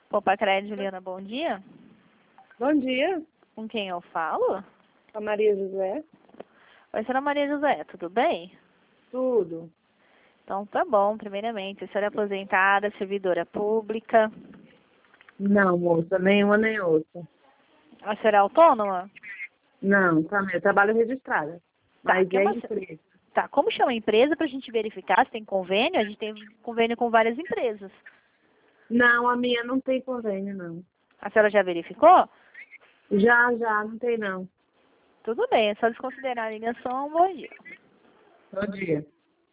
Popacred, Juliana, bom dia. Bom dia, Com quem eu falo? a Maria José. Oi, senhora Maria José, tudo bem? Tudo. Então tá bom, primeiramente. A senhora é aposentada, servidora pública. Não, moça, nenhuma nem outra. A senhora é autônoma? Não, também, eu trabalho registrada. Mas que é uma... empresa. Tá, como chama a empresa pra gente verificar se tem convênio? A gente tem convênio com várias empresas. Não, a minha não tem convênio, não. A senhora já verificou? Já, não tem não. Tudo bem, é só desconsiderar a ligação. Bom dia. Bom dia.